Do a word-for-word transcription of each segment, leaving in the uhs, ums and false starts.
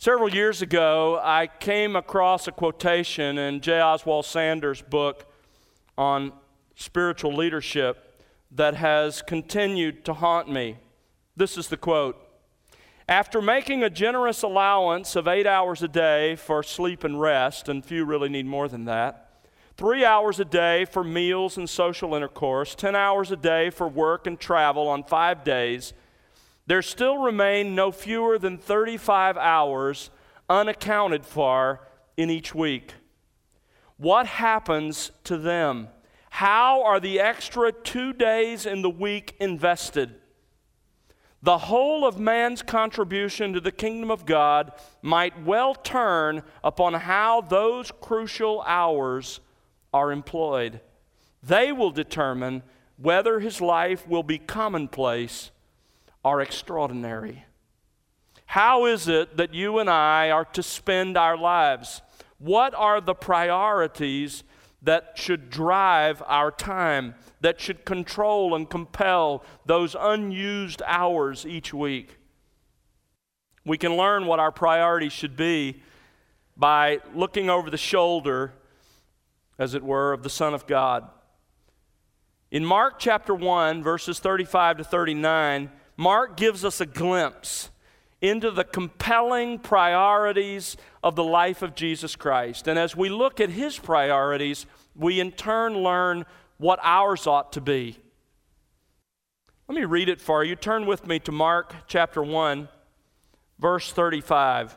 Several years ago, I came across a quotation in J. Oswald Sanders' book on spiritual leadership that has continued to haunt me. This is the quote: "After making a generous allowance of eight hours a day for sleep and rest, and few really need more than that, three hours a day for meals and social intercourse, ten hours a day for work and travel on five days, there still remain no fewer than thirty-five hours unaccounted for in each week. What happens to them? How are the extra two days in the week invested? The whole of man's contribution to the kingdom of God might well turn upon how those crucial hours are employed. They will determine whether his life will be commonplace or extraordinary." How is it that you and I are to spend our lives? What are the priorities that should drive our time, that should control and compel those unused hours each week? We can learn what our priorities should be by looking over the shoulder, as it were, of the Son of God. In Mark chapter one, verses thirty-five to thirty-nine, Mark gives us a glimpse into the compelling priorities of the life of Jesus Christ. And as we look at his priorities, we in turn learn what ours ought to be. Let me read it for you. Turn with me to Mark chapter one, verse thirty-five.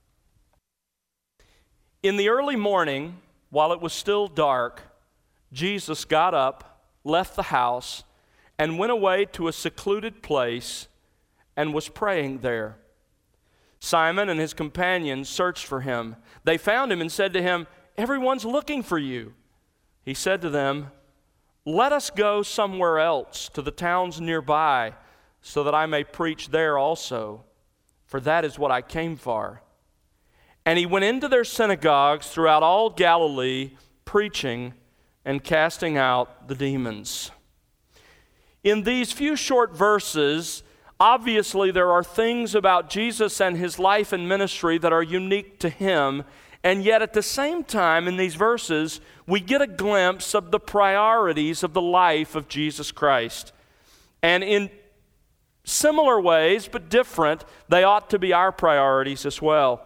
"In the early morning, while it was still dark, Jesus got up, left the house, and went away to a secluded place and was praying there. Simon and his companions searched for him. They found him and said to him, 'Everyone's looking for you.' He said to them, 'Let us go somewhere else, to the towns nearby, so that I may preach there also, for that is what I came for.' And he went into their synagogues throughout all Galilee, preaching and casting out the demons." In these few short verses, obviously there are things about Jesus and his life and ministry that are unique to him, and yet at the same time in these verses, we get a glimpse of the priorities of the life of Jesus Christ. And in similar ways, but different, they ought to be our priorities as well.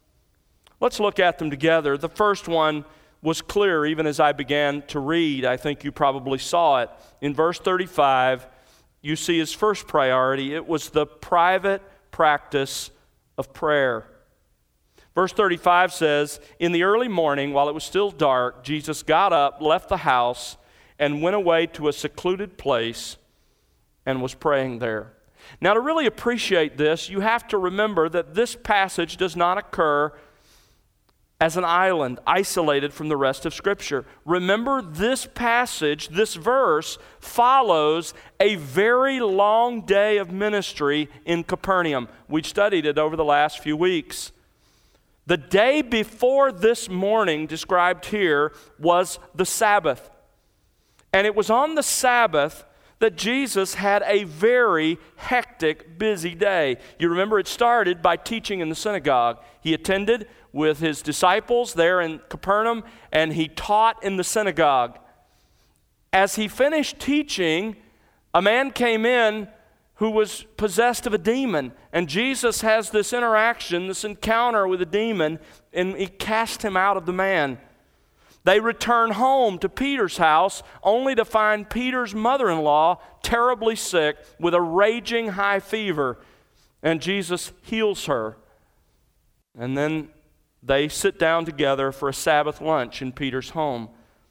Let's look at them together. The first one was clear even as I began to read. I think you probably saw it. In verse thirty-five, you see his first priority. It was the private practice of prayer. Verse thirty-five says, "In the early morning, while it was still dark, Jesus got up, left the house, and went away to a secluded place and was praying there." Now, to really appreciate this, you have to remember that this passage does not occur as an island, isolated from the rest of Scripture. Remember, this passage, this verse, follows a very long day of ministry in Capernaum. We studied it over the last few weeks. The day before this morning, described here, was the Sabbath. And it was on the Sabbath that Jesus had a very hectic, busy day. You remember it started by teaching in the synagogue. He attended with his disciples there in Capernaum, and he taught in the synagogue. As he finished teaching, a man came in who was possessed of a demon, and Jesus has this interaction, this encounter with a demon, and he cast him out of the man. They return home to Peter's house, only to find Peter's mother-in-law terribly sick with a raging high fever, and Jesus heals her. And then they sit down together for a Sabbath lunch in Peter's home.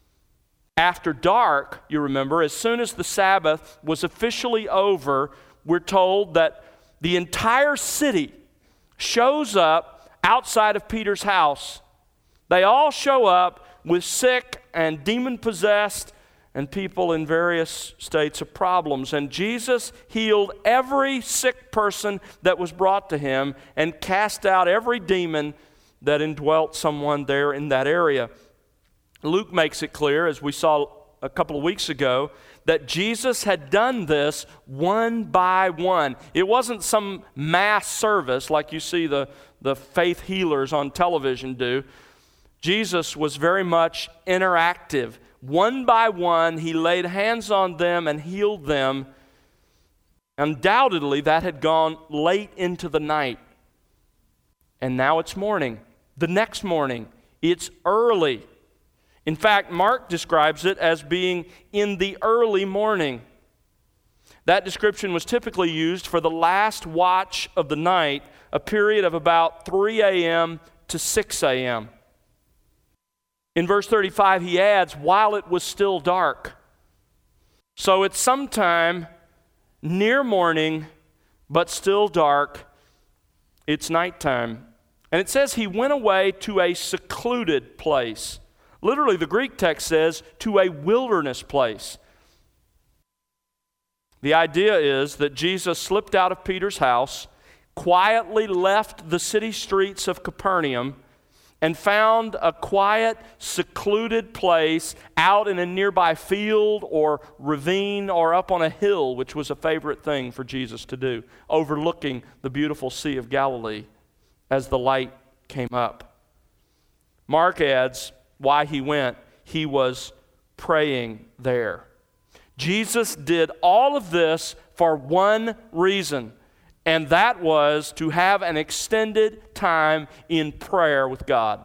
After dark, you remember, as soon as the Sabbath was officially over, we're told that the entire city shows up outside of Peter's house. They all show up with sick and demon-possessed and people in various states of problems. And Jesus healed every sick person that was brought to him and cast out every demon that indwelt someone there in that area. Luke makes it clear, as we saw a couple of weeks ago, that Jesus had done this one by one. It wasn't some mass service like you see the, the faith healers on television do. Jesus was very much interactive. One by one, he laid hands on them and healed them. Undoubtedly, that had gone late into the night. And now it's morning. The next morning, it's early. In fact, Mark describes it as being in the early morning. That description was typically used for the last watch of the night, a period of about three a.m. to six a.m. In verse thirty-five, he adds, while it was still dark. So it's sometime near morning, but still dark. It's nighttime. And it says he went away to a secluded place. Literally, the Greek text says, to a wilderness place. The idea is that Jesus slipped out of Peter's house, quietly left the city streets of Capernaum, and found a quiet, secluded place out in a nearby field or ravine or up on a hill, which was a favorite thing for Jesus to do, overlooking the beautiful Sea of Galilee as the light came up. Mark adds why he went. He was praying there. Jesus did all of this for one reason, and that was to have an extended time in prayer with God.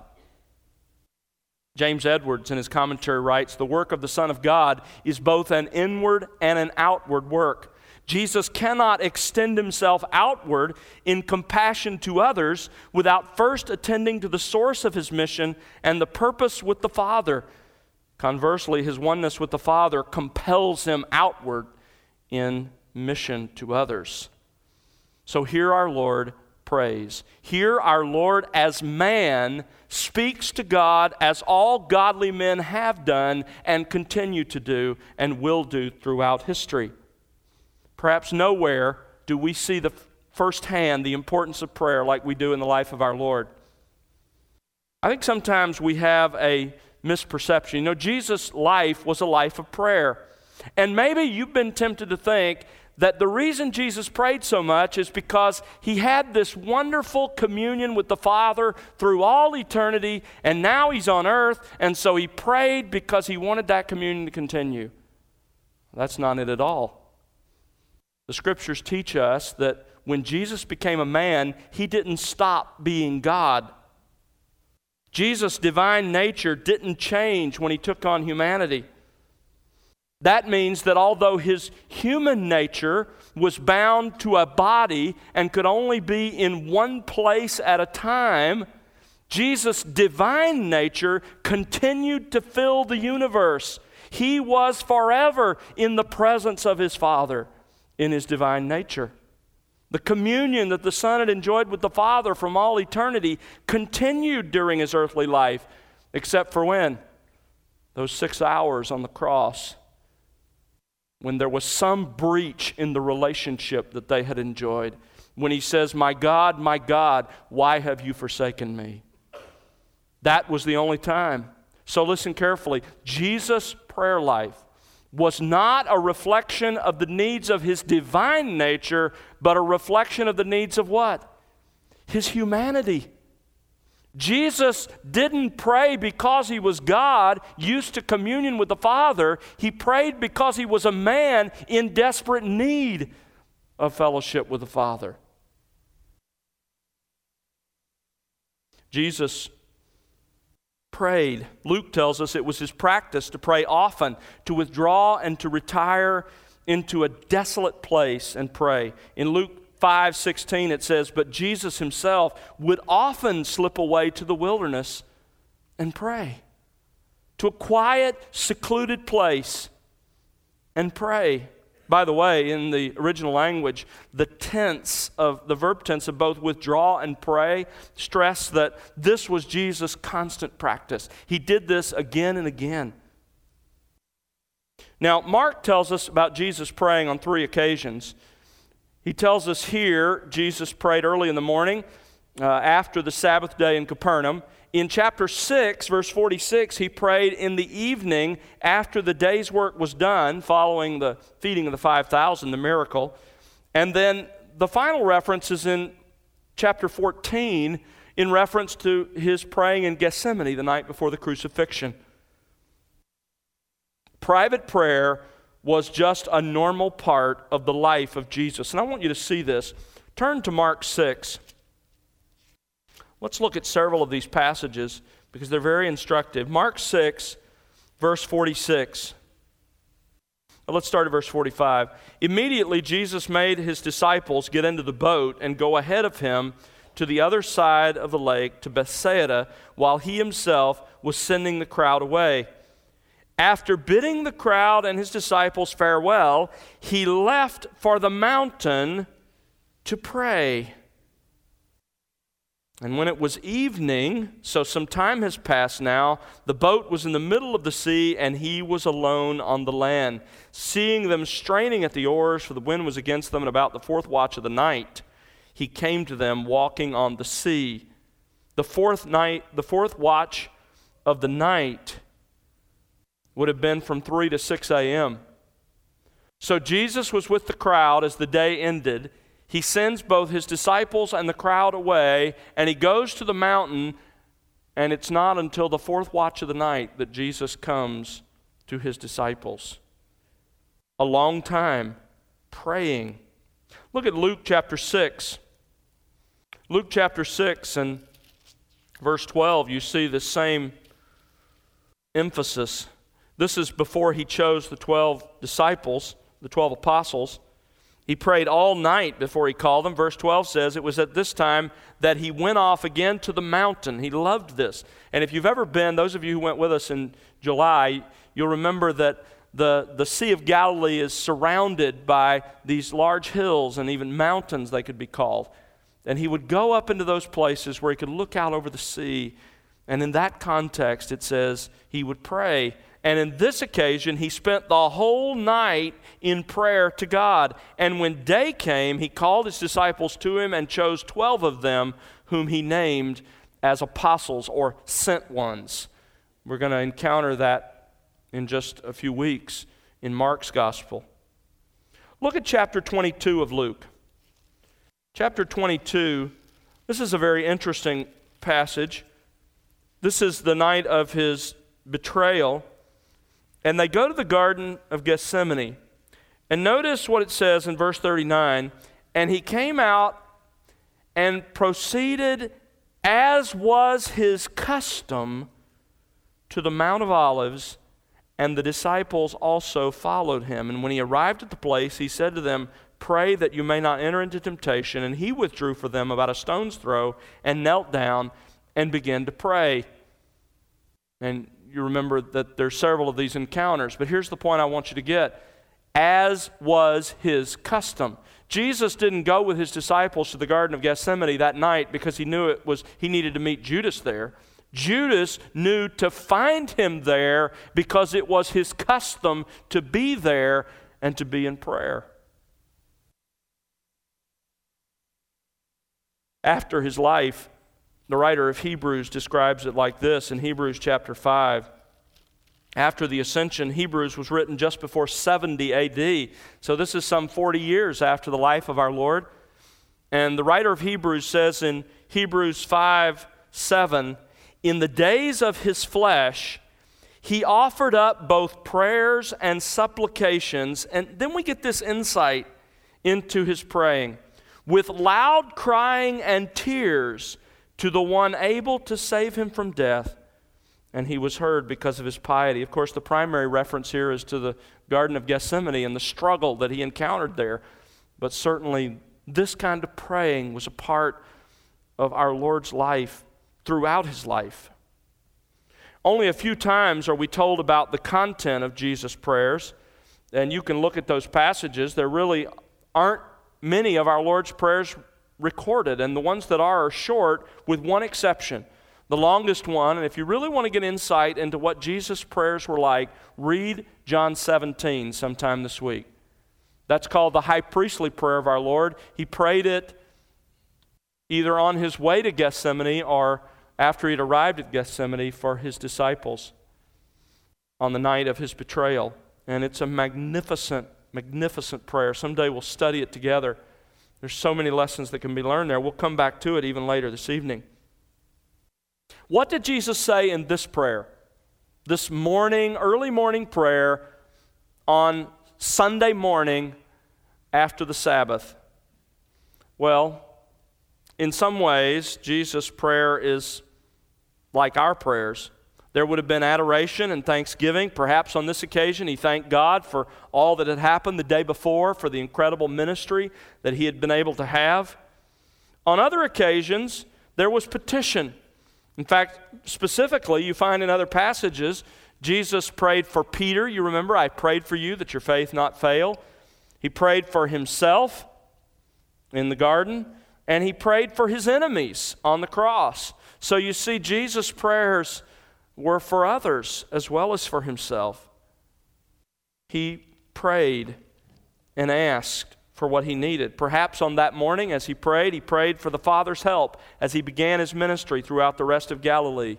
James Edwards in his commentary writes, the work of the Son of God is both an inward and an outward work. Jesus cannot extend himself outward in compassion to others without first attending to the source of his mission and the purpose with the Father. Conversely, his oneness with the Father compels him outward in mission to others. So here our Lord prays. Here our Lord as man speaks to God as all godly men have done and continue to do and will do throughout history. Perhaps nowhere do we see the firsthand the importance of prayer like we do in the life of our Lord. I think sometimes we have a misperception. You know, Jesus' life was a life of prayer. And maybe you've been tempted to think that the reason Jesus prayed so much is because he had this wonderful communion with the Father through all eternity, and now he's on earth, and so he prayed because he wanted that communion to continue. That's not it at all. The Scriptures teach us that when Jesus became a man, he didn't stop being God. Jesus' divine nature didn't change when he took on humanity. That means that although his human nature was bound to a body and could only be in one place at a time, Jesus' divine nature continued to fill the universe. He was forever in the presence of his Father in his divine nature. The communion that the Son had enjoyed with the Father from all eternity continued during his earthly life, except for when? Those six hours on the cross, when there was some breach in the relationship that they had enjoyed. When he says, "My God, my God, why have you forsaken me?" That was the only time. So listen carefully. Jesus' prayer life was not a reflection of the needs of his divine nature, but a reflection of the needs of what? His humanity. Jesus didn't pray because he was God, used to communion with the Father. He prayed because he was a man in desperate need of fellowship with the Father. Jesus prayed. Luke tells us it was his practice to pray often, to withdraw and to retire into a desolate place and pray. In Luke five sixteen it says, "But Jesus himself would often slip away to the wilderness and pray," to a quiet, secluded place and pray. By the way, in the original language, the tense of the verb tense of both withdraw and pray stress that this was Jesus' constant practice. He did this again and again. Now, Mark tells us about Jesus praying on three occasions. He tells us here Jesus prayed early in the morning uh, after the Sabbath day in Capernaum. In chapter six, verse forty-six, he prayed in the evening after the day's work was done, following the feeding of the five thousand, the miracle. And then the final reference is in chapter fourteen in reference to his praying in Gethsemane the night before the crucifixion. Private prayer was just a normal part of the life of Jesus. And I want you to see this. Turn to Mark six. Let's look at several of these passages because they're very instructive. Mark six, verse forty-six. Let's start at verse forty-five. Immediately Jesus made his disciples get into the boat and go ahead of him to the other side of the lake, to Bethsaida, while he himself was sending the crowd away. After bidding the crowd and his disciples farewell, he left for the mountain to pray. And when it was evening, so some time has passed now, the boat was in the middle of the sea, and he was alone on the land. Seeing them straining at the oars, for the wind was against them, and about the fourth watch of the night, he came to them walking on the sea. The fourth night, the fourth watch of the night would have been from three to six a.m. So Jesus was with the crowd as the day ended. He sends both his disciples and the crowd away, and he goes to the mountain, and it's not until the fourth watch of the night that Jesus comes to his disciples. A long time praying. Look at Luke chapter six. Luke chapter six and verse twelve, you see the same emphasis. This is before he chose the twelve disciples, the twelve apostles. He prayed all night before he called them. Verse twelve says it was at this time that he went off again to the mountain. He loved this. And if you've ever been, those of you who went with us in July, you'll remember that the, the Sea of Galilee is surrounded by these large hills and even mountains, they could be called. And he would go up into those places where he could look out over the sea. And in that context, it says he would pray. And in this occasion, he spent the whole night in prayer to God. And when day came, he called his disciples to him and chose twelve of them, whom he named as apostles or sent ones. We're going to encounter that in just a few weeks in Mark's gospel. Look at chapter twenty-two of Luke. Chapter twenty-two, this is a very interesting passage. This is the night of his betrayal. And they go to the Garden of Gethsemane. And notice what it says in verse thirty-nine. And he came out and proceeded, as was his custom, to the Mount of Olives, and the disciples also followed him. And when he arrived at the place, he said to them, "Pray that you may not enter into temptation." And he withdrew from them about a stone's throw and knelt down and began to pray. And you remember that there's several of these encounters, but here's the point I want you to get. As was his custom. Jesus didn't go with his disciples to the Garden of Gethsemane that night because he knew it was he needed to meet Judas there. Judas knew to find him there because it was his custom to be there and to be in prayer. After his life, the writer of Hebrews describes it like this in Hebrews chapter five. After the ascension, Hebrews was written just before seventy A D. So this is some forty years after the life of our Lord. And the writer of Hebrews says in Hebrews five seven, "In the days of his flesh, he offered up both prayers and supplications." And then we get this insight into his praying. "With loud crying and tears, to the one able to save him from death, and he was heard because of his piety." Of course, the primary reference here is to the Garden of Gethsemane and the struggle that he encountered there. But certainly, this kind of praying was a part of our Lord's life throughout his life. Only a few times are we told about the content of Jesus' prayers, and you can look at those passages. There really aren't many of our Lord's prayers recorded, and the ones that are are short, with one exception. The longest one, and if you really want to get insight into what Jesus' prayers were like, read John seventeen sometime this week. That's called the high priestly prayer of our Lord. He prayed it either on his way to Gethsemane or after he'd arrived at Gethsemane for his disciples on the night of his betrayal. And it's a magnificent, magnificent prayer. Someday we'll study it together. There's so many lessons that can be learned there. We'll come back to it even later this evening. What did Jesus say in this prayer? This morning, early morning prayer on Sunday morning after the Sabbath? Well, in some ways, Jesus' prayer is like our prayers. There would have been adoration and thanksgiving. Perhaps on this occasion, he thanked God for all that had happened the day before, for the incredible ministry that he had been able to have. On other occasions, there was petition. In fact, specifically, you find in other passages, Jesus prayed for Peter. You remember, I prayed for you that your faith not fail. He prayed for himself in the garden, and he prayed for his enemies on the cross. So you see, Jesus' prayers were for others as well as for himself. He prayed and asked for what he needed. Perhaps on that morning as he prayed, he prayed for the Father's help as he began his ministry throughout the rest of Galilee.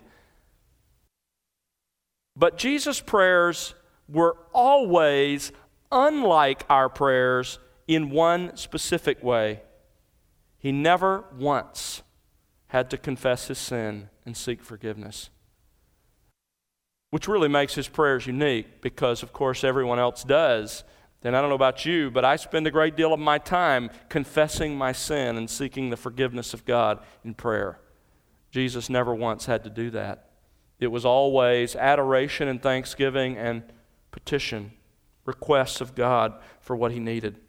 But Jesus' prayers were always unlike our prayers in one specific way. He never once had to confess his sin and seek forgiveness, which really makes his prayers unique because, of course, everyone else does. And I don't know about you, but I spend a great deal of my time confessing my sin and seeking the forgiveness of God in prayer. Jesus never once had to do that. It was always adoration and thanksgiving and petition, requests of God for what he needed.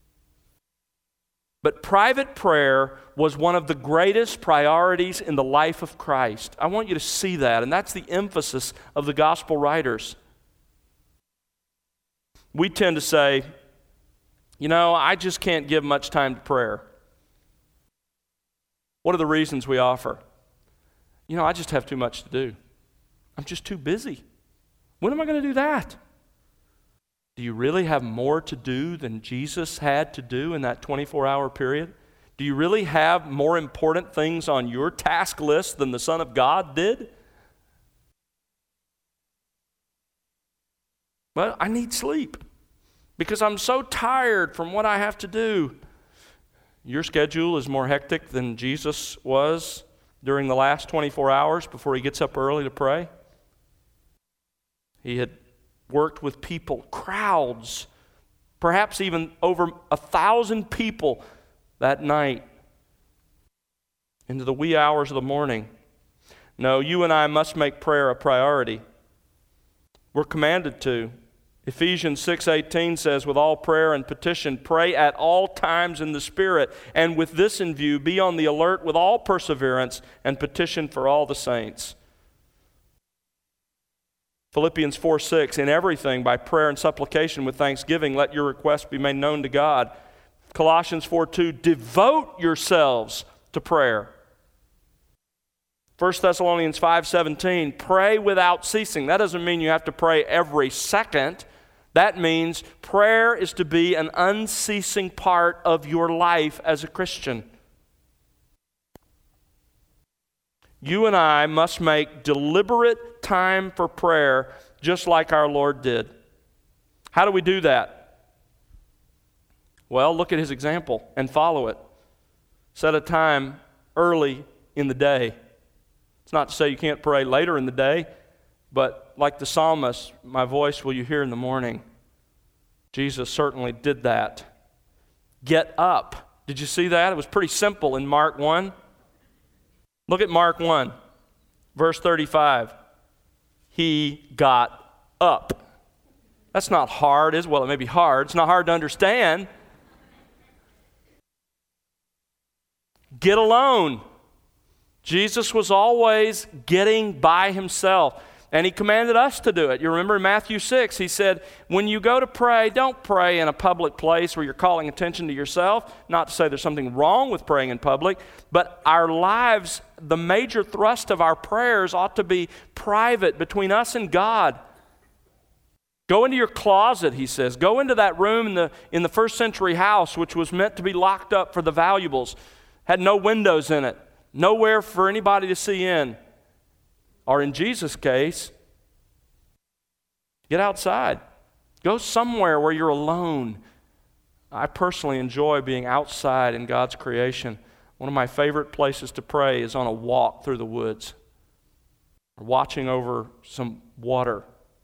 But private prayer was one of the greatest priorities in the life of Christ. I want you to see that, and that's the emphasis of the gospel writers. We tend to say, you know, I just can't give much time to prayer. What are the reasons we offer? You know, I just have too much to do. I'm just too busy. When am I going to do that? Do you really have more to do than Jesus had to do in that twenty-four hour period? Do you really have more important things on your task list than the Son of God did? Well, I need sleep because I'm so tired from what I have to do. Your schedule is more hectic than Jesus was during the last twenty-four hours before he gets up early to pray. He had worked with people, crowds, perhaps even over a thousand people that night into the wee hours of the morning. No, you and I must make prayer a priority. We're commanded to. Ephesians six eighteen says, with all prayer and petition, pray at all times in the Spirit, and with this in view, be on the alert with all perseverance and petition for all the saints. Philippians four six, in everything by prayer and supplication with thanksgiving, let your requests be made known to God. Colossians four two, devote yourselves to prayer. First Thessalonians five seventeen, pray without ceasing. That doesn't mean you have to pray every second. That means prayer is to be an unceasing part of your life as a Christian. You and I must make deliberate time for prayer just like our Lord did. How do we do that? Well, look at his example and follow it. Set a time early in the day. It's not to say you can't pray later in the day, but like the psalmist, my voice will you hear in the morning. Jesus certainly did that. Get up. Did you see that? It was pretty simple in Mark one. Look at Mark one, verse thirty-five. He got up. That's not hard, is it? Well, it may be hard. It's not hard to understand. Get alone. Jesus was always getting by himself, and he commanded us to do it. You remember in Matthew six, he said, when you go to pray, don't pray in a public place where you're calling attention to yourself. Not to say there's something wrong with praying in public, but our lives, the major thrust of our prayers ought to be private between us and God. Go into your closet, he says. Go into that room in the, in the first century house, which was meant to be locked up for the valuables, had no windows in it. Nowhere for anybody to see in. Or in Jesus' case, get outside. Go somewhere where you're alone. I personally enjoy being outside in God's creation. One of my favorite places to pray is on a walk through the woods, watching over some water.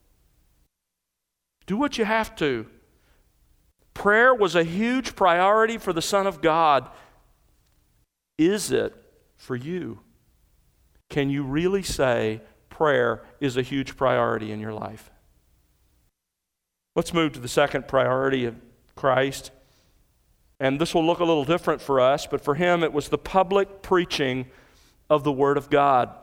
Do what you have to. Prayer was a huge priority for the Son of God. Is it for you? Can you really say prayer is a huge priority in your life? Let's move to the second priority of Christ. And this will look a little different for us, but for him it was the public preaching of the Word of God.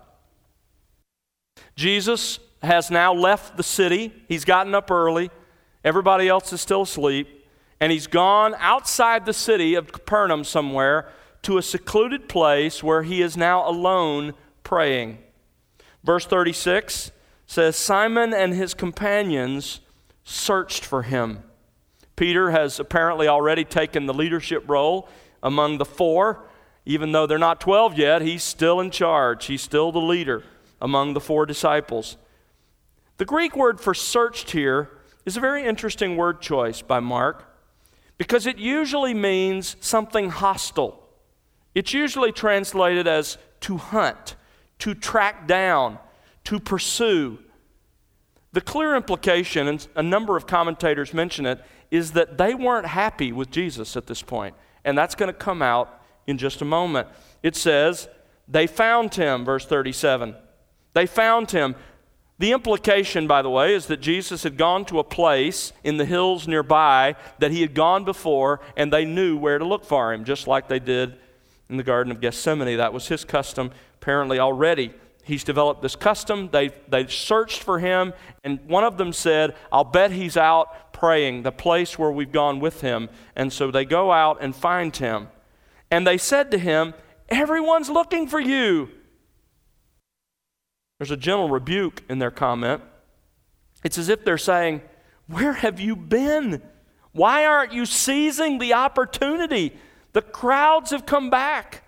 Jesus has now left the city. He's gotten up early. Everybody else is still asleep. And he's gone outside the city of Capernaum somewhere to a secluded place where he is now alone praying. Verse thirty-six says, Simon and his companions searched for him. Peter has apparently already taken the leadership role among the four. Even though they're not twelve yet, he's still in charge. He's still the leader among the four disciples. The Greek word for searched here is a very interesting word choice by Mark, because it usually means something hostile. It's usually translated as to hunt, to track down, to pursue. The clear implication, and a number of commentators mention it, is that they weren't happy with Jesus at this point. And that's going to come out in just a moment. It says, they found him, verse thirty-seven. They found him. The implication, by the way, is that Jesus had gone to a place in the hills nearby that he had gone before, and they knew where to look for him, just like they did in the Garden of Gethsemane. That was his custom, apparently already. He's developed this custom. They they searched for him, and one of them said, I'll bet he's out praying, the place where we've gone with him. And so they go out and find him. And they said to him, everyone's looking for you. There's a gentle rebuke in their comment. It's as if they're saying, where have you been? Why aren't you seizing the opportunity? The crowds have come back.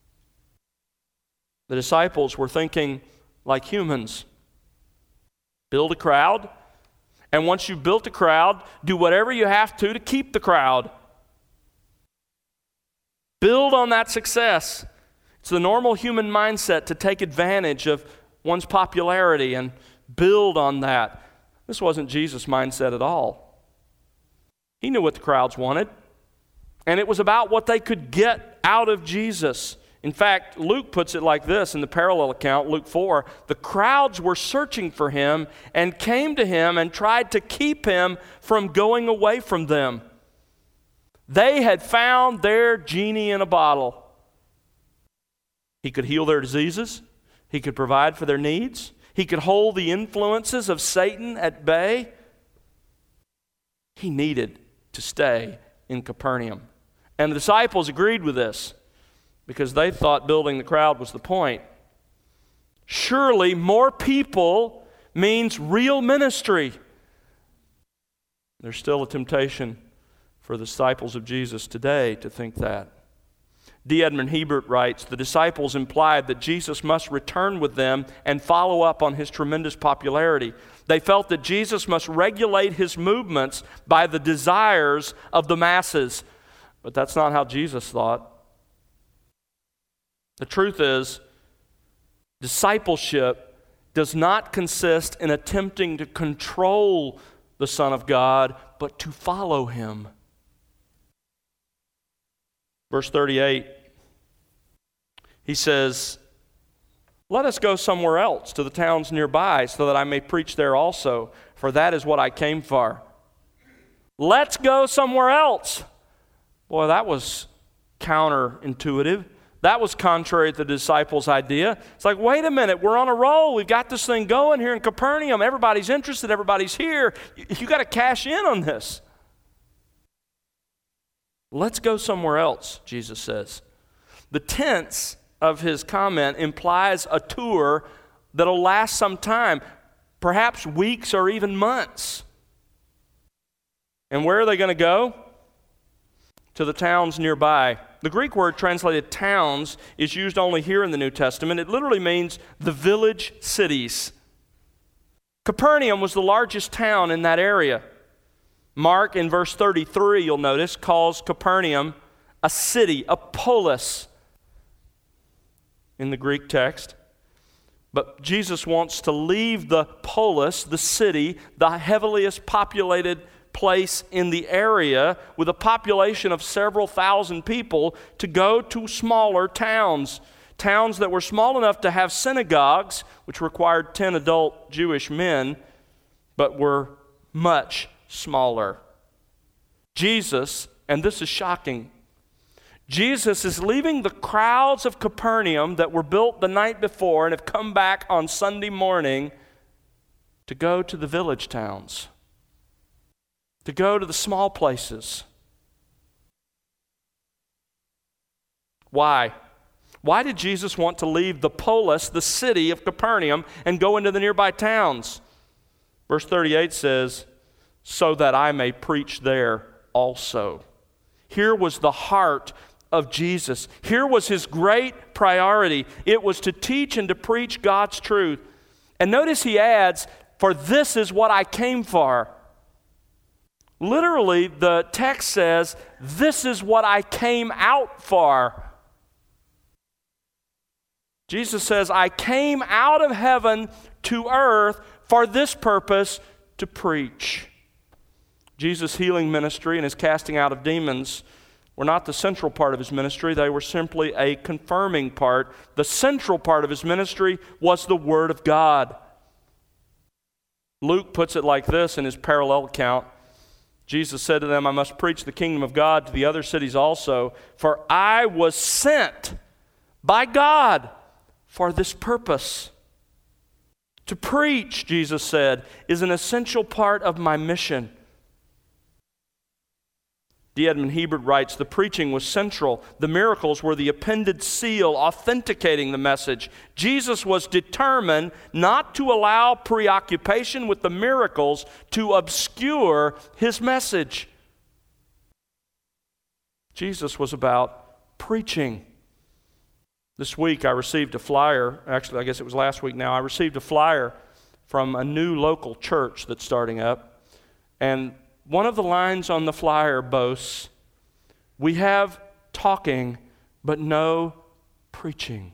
The disciples were thinking like humans. Build a crowd, and once you've built a crowd, do whatever you have to to keep the crowd. Build on that success. It's the normal human mindset to take advantage of one's popularity and build on that. This wasn't Jesus' mindset at all. He knew what the crowds wanted, and it was about what they could get out of Jesus. In fact, Luke puts it like this in the parallel account, Luke four, the crowds were searching for him and came to him and tried to keep him from going away from them. They had found their genie in a bottle. He could heal their diseases. He could provide for their needs. He could hold the influences of Satan at bay. He needed to stay in Capernaum. And the disciples agreed with this because they thought building the crowd was the point. Surely more people means real ministry. There's still a temptation for the disciples of Jesus today to think that. D. Edmund Hebert writes, the disciples implied that Jesus must return with them and follow up on his tremendous popularity. They felt that Jesus must regulate his movements by the desires of the masses. But that's not how Jesus thought. The truth is, discipleship does not consist in attempting to control the Son of God, but to follow him. Verse thirty-eight, he says, let us go somewhere else to the towns nearby so that I may preach there also, for that is what I came for. Let's go somewhere else. Boy, that was counterintuitive. That was contrary to the disciples' idea. It's like, wait a minute, we're on a roll. We've got this thing going here in Capernaum. Everybody's interested. Everybody's here. You, you got to cash in on this. Let's go somewhere else, Jesus says. The tense of his comment implies a tour that'll last some time, perhaps weeks or even months. And where are they going to go? To the towns nearby. The Greek word translated towns is used only here in the New Testament. It literally means the village cities. Capernaum was the largest town in that area. Mark, in verse thirty-three, you'll notice, calls Capernaum a city, a polis in the Greek text. But Jesus wants to leave the polis, the city, the heaviest populated place in the area with a population of several thousand people, to go to smaller towns. Towns that were small enough to have synagogues, which required ten adult Jewish men, but were much smaller. Jesus, and this is shocking, Jesus is leaving the crowds of Capernaum that were built the night before and have come back on Sunday morning to go to the village towns, to go to the small places. Why? Why did Jesus want to leave the polis, the city of Capernaum, and go into the nearby towns? Verse thirty-eight says, so that I may preach there also. Here was the heart of Jesus. Here was his great priority. It was to teach and to preach God's truth. And notice he adds, for this is what I came for. Literally, the text says, this is what I came out for. Jesus says, I came out of heaven to earth for this purpose, to preach. Jesus' healing ministry and his casting out of demons were not the central part of his ministry. They were simply a confirming part. The central part of his ministry was the Word of God. Luke puts it like this in his parallel account. Jesus said to them, I must preach the kingdom of God to the other cities also, for I was sent by God for this purpose. To preach, Jesus said, is an essential part of my mission. D. Edmund Hebert writes, the preaching was central. The miracles were the appended seal authenticating the message. Jesus was determined not to allow preoccupation with the miracles to obscure his message. Jesus was about preaching. This week I received a flyer, actually I guess it was last week now, I received a flyer from a new local church that's starting up, and one of the lines on the flyer boasts, we have talking, but no preaching.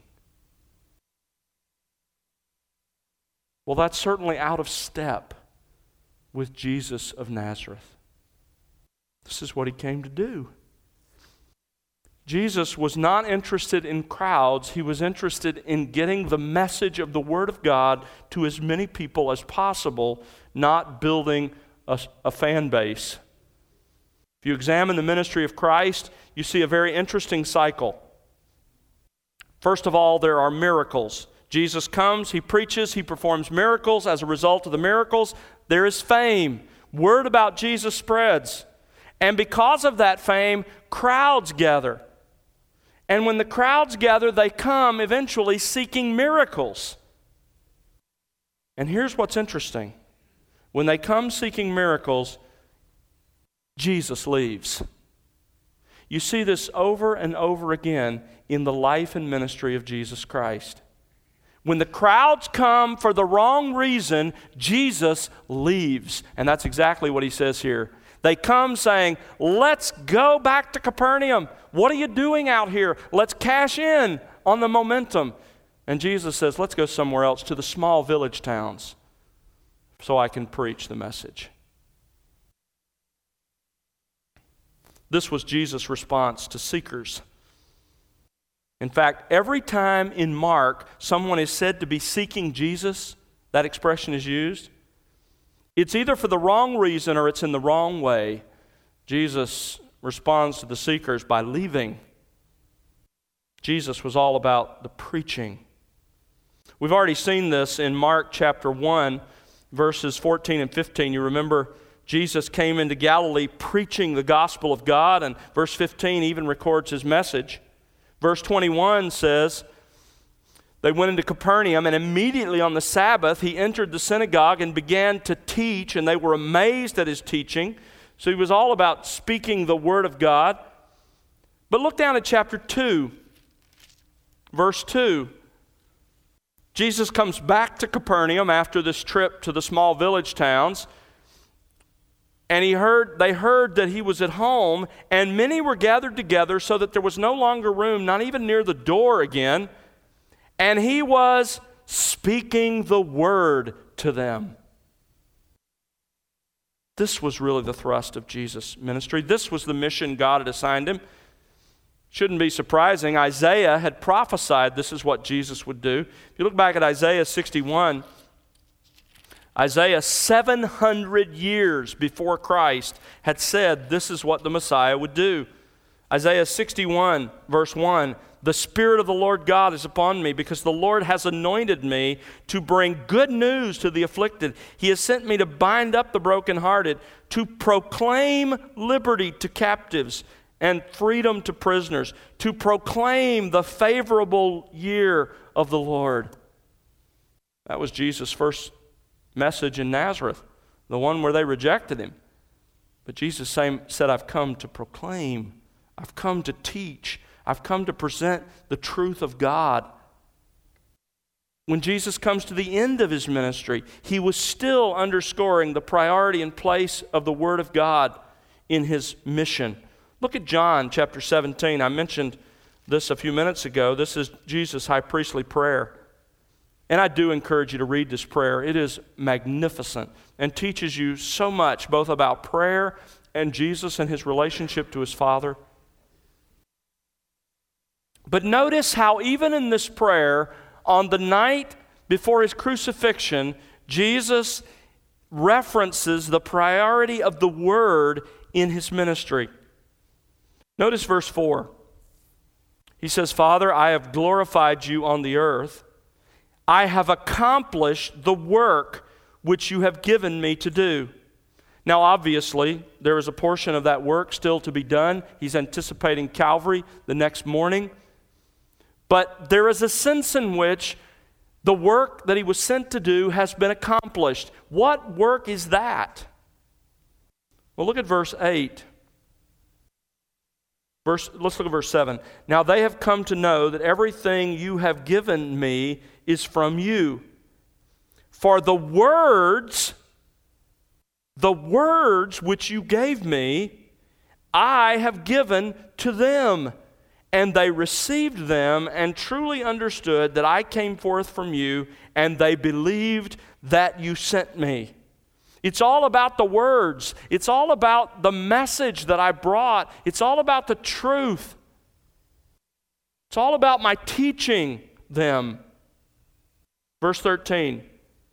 Well, that's certainly out of step with Jesus of Nazareth. This is what he came to do. Jesus was not interested in crowds. He was interested in getting the message of the Word of God to as many people as possible, not building A, a fan base. If you examine the ministry of Christ, you see a very interesting cycle. First of all, there are miracles. Jesus comes, he preaches, he performs miracles. As a result of the miracles, there is fame. Word about Jesus spreads. And because of that fame, crowds gather. And when the crowds gather, they come eventually seeking miracles. And here's what's interesting. When they come seeking miracles, Jesus leaves. You see this over and over again in the life and ministry of Jesus Christ. When the crowds come for the wrong reason, Jesus leaves. And that's exactly what he says here. They come saying, let's go back to Capernaum. What are you doing out here? Let's cash in on the momentum. And Jesus says, let's go somewhere else, to the small village towns, so I can preach the message. This was Jesus' response to seekers. In fact, every time in Mark someone is said to be seeking Jesus, that expression is used, it's either for the wrong reason or it's in the wrong way. Jesus responds to the seekers by leaving. Jesus was all about the preaching. We've already seen this in Mark chapter one, verses fourteen and fifteen. You remember Jesus came into Galilee preaching the gospel of God, and verse fifteen even records his message. Verse twenty-one says, they went into Capernaum, and immediately on the Sabbath he entered the synagogue and began to teach, and they were amazed at his teaching. So he was all about speaking the word of God. But look down at chapter two, verse two. Jesus comes back to Capernaum after this trip to the small village towns. And he heard, they heard that he was at home, and many were gathered together so that there was no longer room, not even near the door again. And he was speaking the word to them. This was really the thrust of Jesus' ministry. This was the mission God had assigned him. Shouldn't be surprising. Isaiah had prophesied this is what Jesus would do. If you look back at Isaiah sixty-one, Isaiah, seven hundred years before Christ, had said this is what the Messiah would do. Isaiah sixty-one, verse one, "The Spirit of the Lord God is upon me, because the Lord has anointed me to bring good news to the afflicted. He has sent me to bind up the brokenhearted, to proclaim liberty to captives and freedom to prisoners, to proclaim the favorable year of the Lord." That was Jesus' first message in Nazareth, the one where they rejected him. But Jesus said, "I've come to proclaim. I've come to teach. I've come to present the truth of God." When Jesus comes to the end of his ministry, he was still underscoring the priority and place of the Word of God in his mission. Look at John chapter seventeen. I mentioned this a few minutes ago. This is Jesus' high priestly prayer. And I do encourage you to read this prayer. It is magnificent and teaches you so much, both about prayer and Jesus and his relationship to his Father. But notice how even in this prayer, on the night before his crucifixion, Jesus references the priority of the Word in his ministry. Notice verse four. He says, "Father, I have glorified you on the earth. I have accomplished the work which you have given me to do." Now, obviously, there is a portion of that work still to be done. He's anticipating Calvary the next morning. But there is a sense in which the work that he was sent to do has been accomplished. What work is that? Well, look at verse eight. Verse, let's look at verse seven. "Now they have come to know that everything you have given me is from you. For the words, the words which you gave me, I have given to them. And they received them and truly understood that I came forth from you, and they believed that you sent me." It's all about the words. It's all about the message that I brought. It's all about the truth. It's all about my teaching them. Verse thirteen.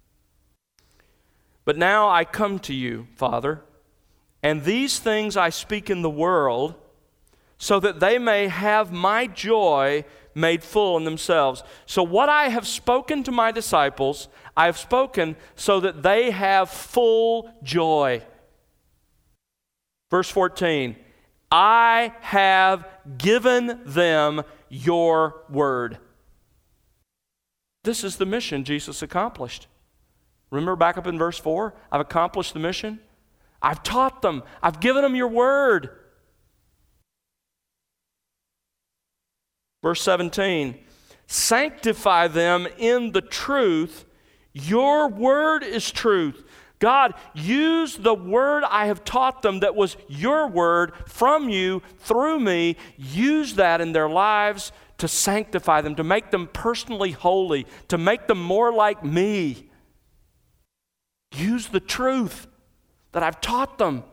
"But now I come to you, Father, and these things I speak in the world, so that they may have my joy made full in themselves." So what I have spoken to my disciples, I have spoken so that they have full joy. Verse fourteen, "I have given them your word." This is the mission Jesus accomplished. Remember back up in verse four? I've accomplished the mission. I've taught them. I've given them your word. Verse seventeen, "Sanctify them in the truth. Your word is truth." God, use the word I have taught them that was your word from you through me. Use that in their lives to sanctify them, to make them personally holy, to make them more like me. Use the truth that I've taught them.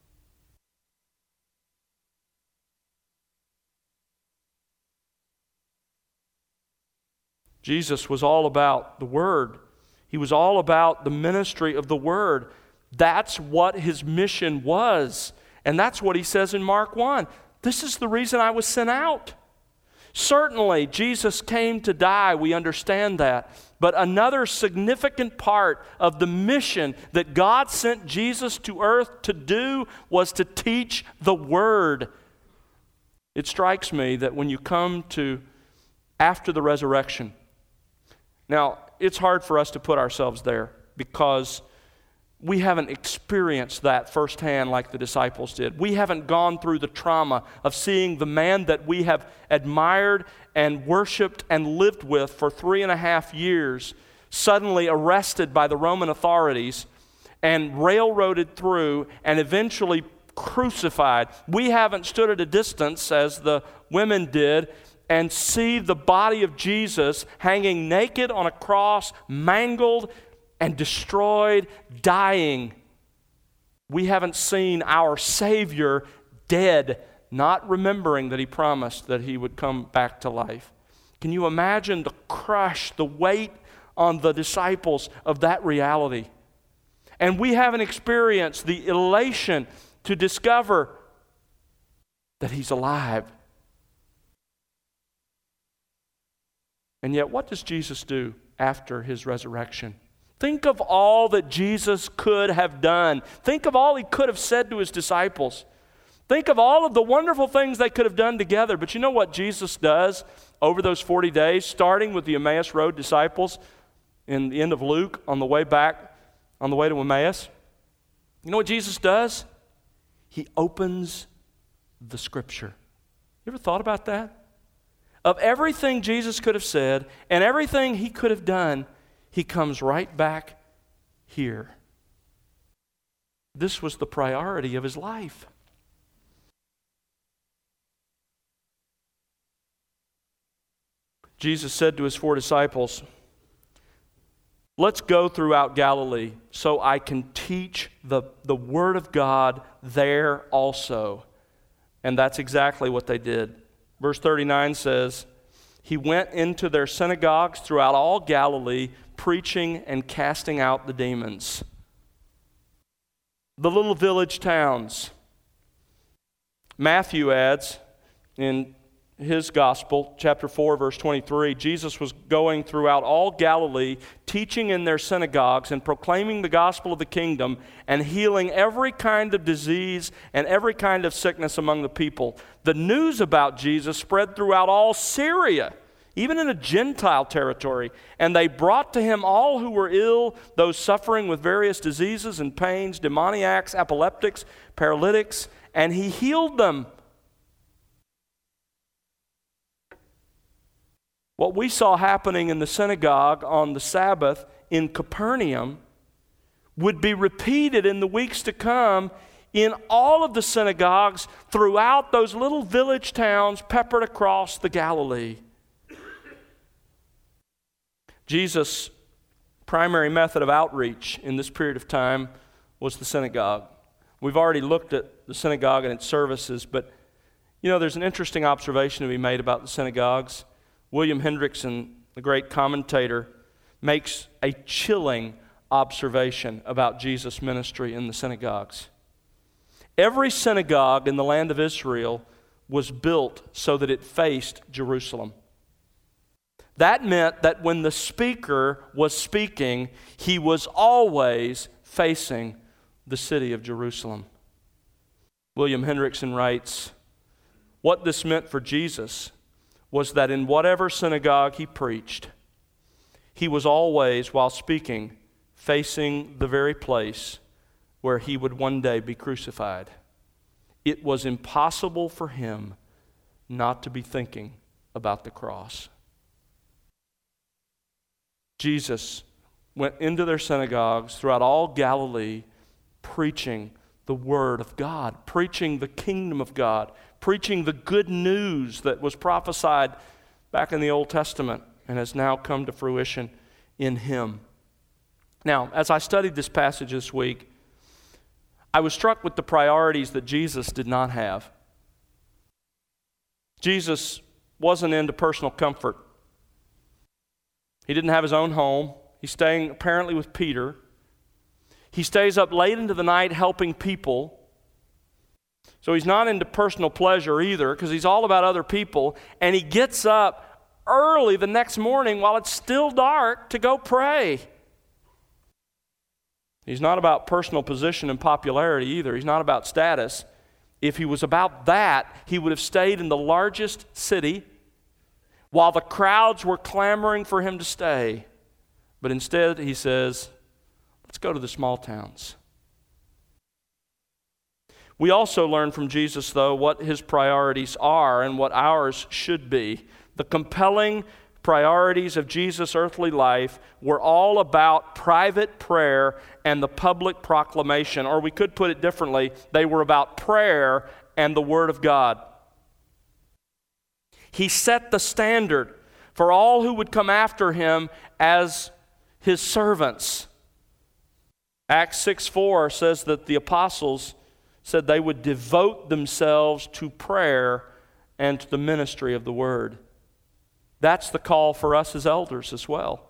Jesus was all about the Word. He was all about the ministry of the Word. That's what his mission was. And that's what he says in Mark one. This is the reason I was sent out. Certainly, Jesus came to die. We understand that. But another significant part of the mission that God sent Jesus to earth to do was to teach the Word. It strikes me that when you come to after the resurrection, now, it's hard for us to put ourselves there because we haven't experienced that firsthand like the disciples did. We haven't gone through the trauma of seeing the man that we have admired and worshiped and lived with for three and a half years suddenly arrested by the Roman authorities and railroaded through and eventually crucified. We haven't stood at a distance, as the women did, and see the body of Jesus hanging naked on a cross, mangled and destroyed, dying. We haven't seen our Savior dead, not remembering that he promised that he would come back to life. Can you imagine the crush, the weight on the disciples of that reality? And we haven't experienced the elation to discover that he's alive. And yet, what does Jesus do after his resurrection? Think of all that Jesus could have done. Think of all he could have said to his disciples. Think of all of the wonderful things they could have done together. But you know what Jesus does over those forty days, starting with the Emmaus Road disciples in the end of Luke on the way back, on the way to Emmaus? You know what Jesus does? He opens the Scripture. You ever thought about that? Of everything Jesus could have said and everything he could have done, he comes right back here. This was the priority of his life. Jesus said to his four disciples, let's go throughout Galilee so I can teach the, the Word of God there also. And that's exactly what they did. Verse thirty-nine says, he went into their synagogues throughout all Galilee, preaching and casting out the demons. The little village towns. Matthew adds in his gospel, chapter four, verse twenty-three, Jesus was going throughout all Galilee, teaching in their synagogues and proclaiming the gospel of the kingdom and healing every kind of disease and every kind of sickness among the people. The news about Jesus spread throughout all Syria, even in a Gentile territory, and they brought to him all who were ill, those suffering with various diseases and pains, demoniacs, epileptics, paralytics, and he healed them. What we saw happening in the synagogue on the Sabbath in Capernaum would be repeated in the weeks to come in all of the synagogues throughout those little village towns peppered across the Galilee. Jesus' primary method of outreach in this period of time was the synagogue. We've already looked at the synagogue and its services, but you know, there's an interesting observation to be made about the synagogues. William Hendrickson, the great commentator, makes a chilling observation about Jesus' ministry in the synagogues. Every synagogue in the land of Israel was built so that it faced Jerusalem. That meant that when the speaker was speaking, he was always facing the city of Jerusalem. William Hendrickson writes, what this meant for Jesus was that in whatever synagogue he preached, he was always, while speaking, facing the very place where he would one day be crucified. It was impossible for him not to be thinking about the cross. Jesus went into their synagogues throughout all Galilee, preaching the Word of God, preaching the kingdom of God, preaching the good news that was prophesied back in the Old Testament and has now come to fruition in him. Now, as I studied this passage this week, I was struck with the priorities that Jesus did not have. Jesus wasn't into personal comfort. He didn't have his own home. He's staying apparently with Peter. He stays up late into the night helping people. So he's not into personal pleasure either, because he's all about other people. And he gets up early the next morning while it's still dark to go pray. He's not about personal position and popularity either. He's not about status. If he was about that, he would have stayed in the largest city while the crowds were clamoring for him to stay. But instead, he says, let's go to the small towns. We also learn from Jesus, though, what his priorities are and what ours should be. The compelling priorities of Jesus' earthly life were all about private prayer and the public proclamation. Or we could put it differently, they were about prayer and the Word of God. He set the standard for all who would come after him as his servants. Acts six four says that the apostles said they would devote themselves to prayer and to the ministry of the Word. That's the call for us as elders as well.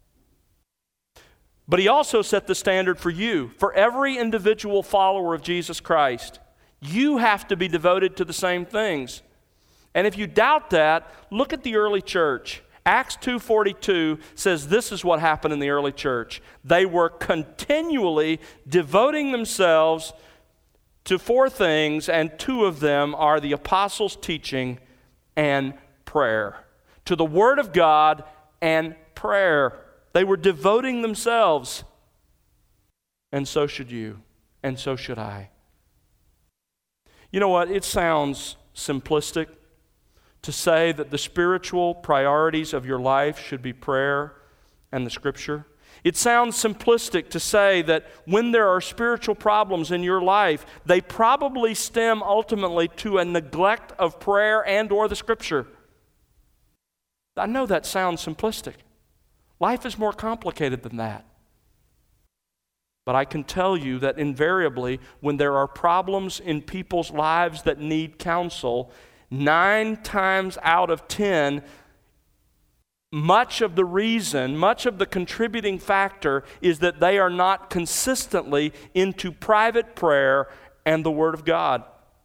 But he also set the standard for you, for every individual follower of Jesus Christ. You have to be devoted to the same things. And if you doubt that, look at the early church. Acts two forty-two says this is what happened in the early church. They were continually devoting themselves to four things, and two of them are the apostles' teaching and prayer. To the Word of God and prayer. They were devoting themselves. And so should you, and so should I. You know what? It sounds simplistic to say that the spiritual priorities of your life should be prayer and the Scripture. It sounds simplistic to say that when there are spiritual problems in your life, they probably stem ultimately to a neglect of prayer and or the Scripture. I know that sounds simplistic. Life is more complicated than that. But I can tell you that invariably, when there are problems in people's lives that need counsel, nine times out of ten, much of the reason, much of the contributing factor is that they are not consistently into private prayer and the Word of God.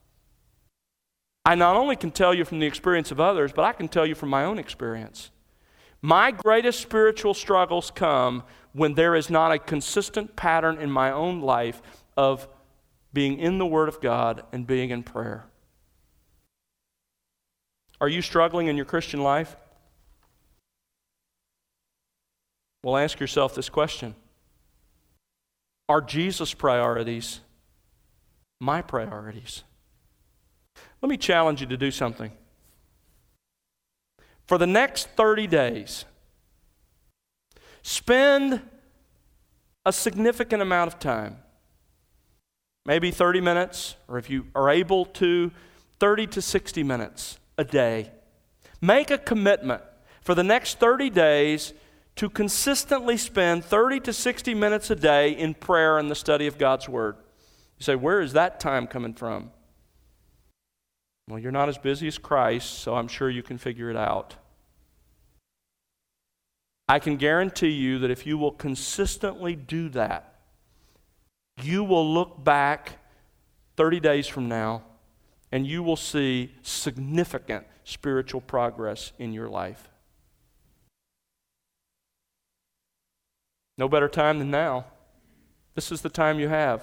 I not only can tell you from the experience of others, but I can tell you from my own experience. My greatest spiritual struggles come when there is not a consistent pattern in my own life of being in the Word of God and being in prayer. Are you struggling in your Christian life? Well, ask yourself this question. Are Jesus' priorities my priorities? Let me challenge you to do something. For the next thirty days, spend a significant amount of time, maybe thirty minutes, or if you are able to, thirty to sixty minutes a day. Make a commitment for the next thirty days to consistently spend thirty to sixty minutes a day in prayer and the study of God's Word. You say, where is that time coming from? Well, you're not as busy as Christ, so I'm sure you can figure it out. I can guarantee you that if you will consistently do that, you will look back thirty days from now and you will see significant spiritual progress in your life. No better time than now. This is the time you have.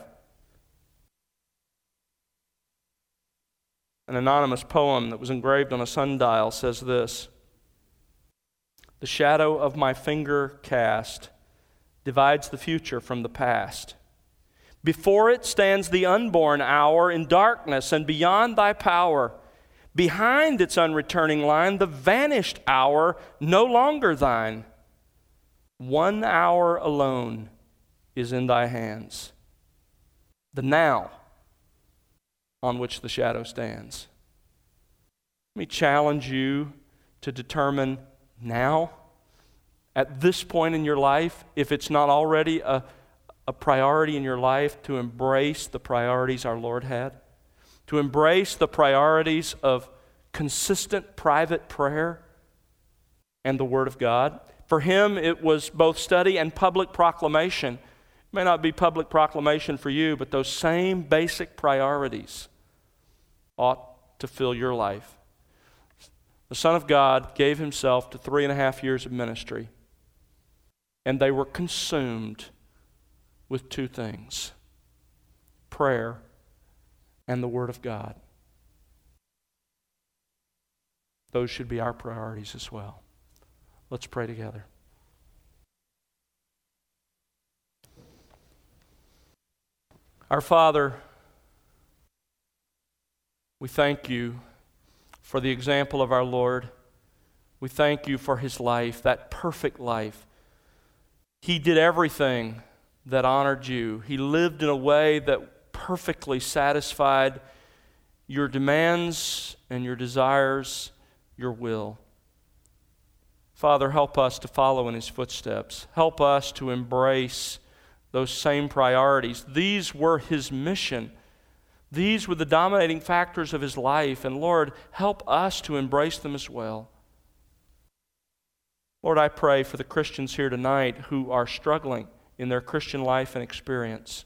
An anonymous poem that was engraved on a sundial says this: "The shadow of my finger cast divides the future from the past. Before it stands the unborn hour in darkness and beyond thy power. Behind its unreturning line, the vanished hour no longer thine. One hour alone is in thy hands, the now on which the shadow stands." Let me challenge you to determine now, at this point in your life, if it's not already a, a priority in your life, to embrace the priorities our Lord had, to embrace the priorities of consistent private prayer and the Word of God. For him, it was both study and public proclamation. It may not be public proclamation for you, but those same basic priorities ought to fill your life. The Son of God gave himself to three and a half years of ministry, and they were consumed with two things: prayer and the Word of God. Those should be our priorities as well. Let's pray together. Our Father, we thank you for the example of our Lord, We thank you for his life, that perfect life. He did everything that honored you. He lived in a way that perfectly satisfied your demands and your desires, your will. Father, help us to follow in his footsteps. Help us to embrace those same priorities. These were his mission. These were the dominating factors of his life. And Lord, help us to embrace them as well. Lord, I pray for the Christians here tonight who are struggling in their Christian life and experience.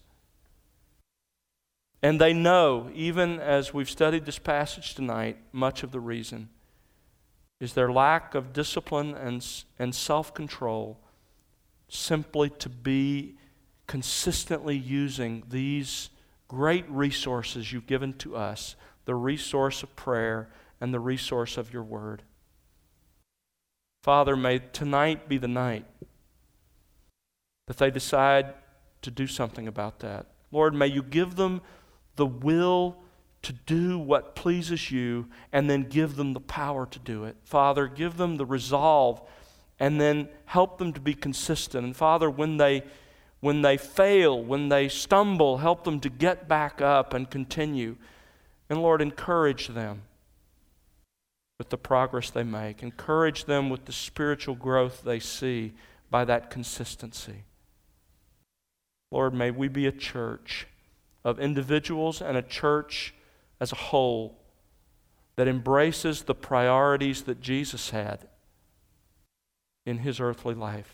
And they know, even as we've studied this passage tonight, much of the reason is their lack of discipline and, and self-control, simply to be consistently using these great resources you've given to us, the resource of prayer and the resource of your word. Father, may tonight be the night that they decide to do something about that. Lord, may you give them the will to do what pleases you, and then give them the power to do it. Father, give them the resolve, and then help them to be consistent. And Father, when they when they fail, when they stumble, help them to get back up and continue. And Lord, encourage them with the progress they make. Encourage them with the spiritual growth they see by that consistency. Lord, may we be a church of individuals and a church as a whole that embraces the priorities that Jesus had in his earthly life.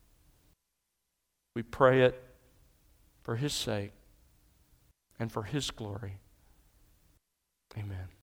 We pray it for his sake and for his glory. Amen.